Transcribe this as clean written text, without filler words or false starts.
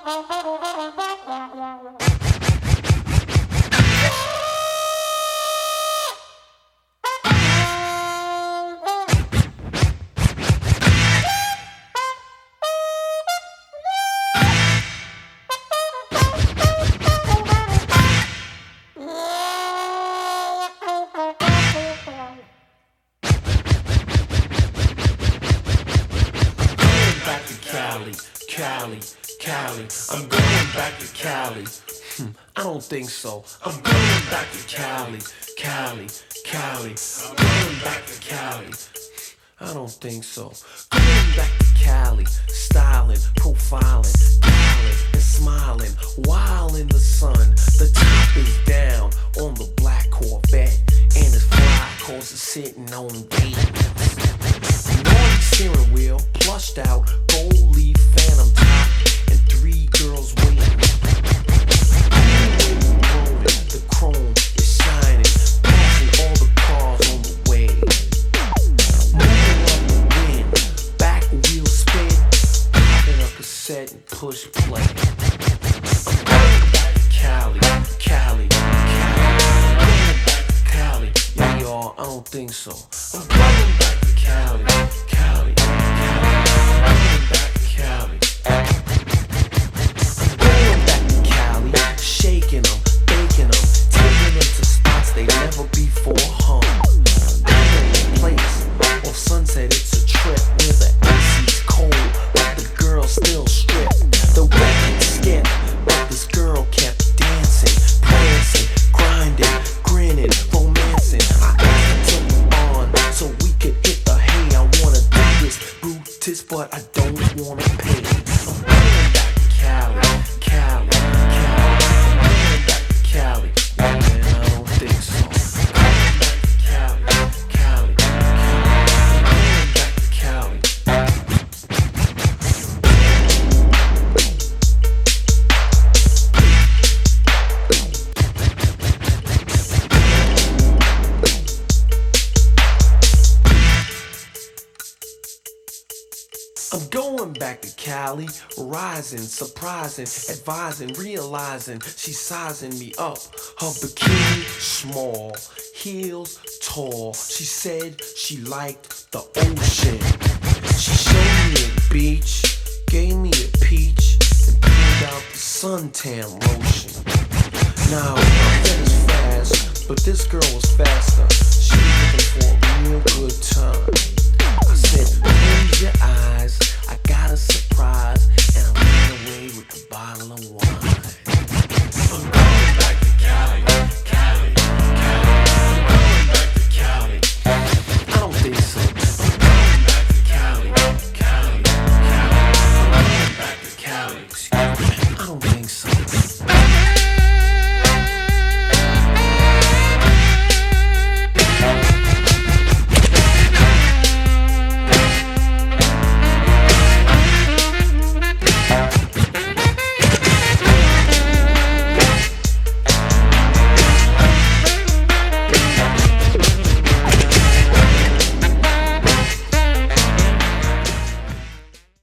Cali, Cali, I'm going back to Cali. I don't think so. I'm going back to Cali, Cali, Cali. I'm going back to Cali. I don't think so. Going back to Cali, styling, profiling, dialing and smiling, while in the sun. The top is down on the black Corvette, and his fly cars are sitting on Davis. Naughty steering wheel, plushed out, gold leaf, phantom top, and 3 girls waiting. The chrome is shining, passing all the cars on the way. Moving up the wind, back wheel spin, popping a cassette and push play. I'm going back to Cali, Cali, Cali. I'm going back to Cali. Yeah, y'all, I don't think so. I'm going back to Cali, Cali, Cali. I'm going back to Cali. I'm going back to Cali, shaking them, baking them, taking them to spots they never before hung. Island place, off Sunset, it's a trip where the AC's cold, but the girl still strip. The record skip, but this girl kept dancing, prancing, grinding, grinning, romancing. I asked her to the on so we could hit the hay. I wanna do this, Brutus, but I don't wanna pay. I'm going back to Cali, Cali, Cali. I'm going back to Cali. Yeah, man, I don't think so. I'm going back to Cali, Cali, Cali. I'm going back to Cali. I'm going back to Cali, rising, surprising, advising, realizing she's sizing me up. Her bikini small, heels tall. She said she liked the ocean. She showed me a beach, gave me a peach, and pulled out the suntan lotion. Now, I bet it's fast, but this girl was faster. She was looking for a real good time. I said, close your eyes